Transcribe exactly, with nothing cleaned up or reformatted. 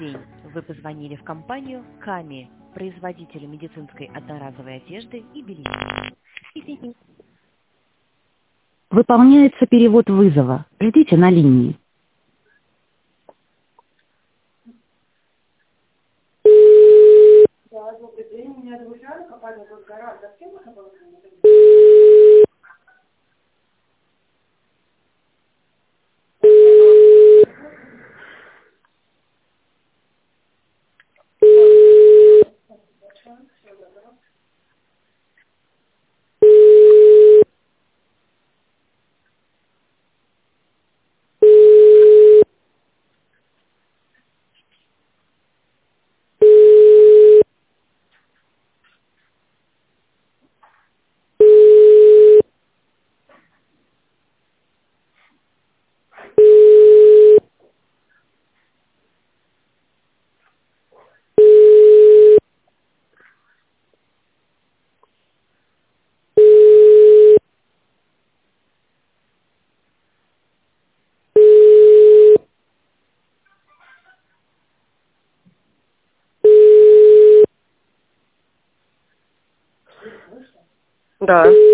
день. Вы позвонили в компанию Ками, производителя медицинской одноразовой одежды и белья. Извините. Выполняется перевод вызова. Ждите на линии. Да, добрый день. Меня зовут Яна, компания «Госгарант». За кем можно было поговорить? Да.